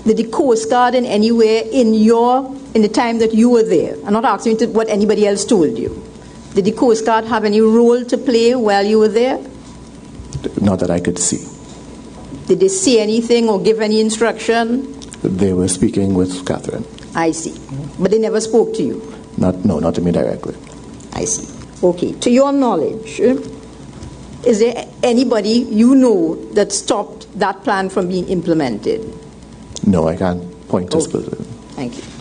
Did the Coast Guard in any way in the time that you were there? I'm not asking you what anybody else told you. Did the Coast Guard have any role to play while you were there? Not that I could see. Did they say anything or give any instruction? They were speaking with Catherine. I see. But they never spoke to you? No, not to me directly. I see. Okay. To your knowledge, is there anybody you know that stopped that plan from being implemented? No, I can't point to specific. Thank you.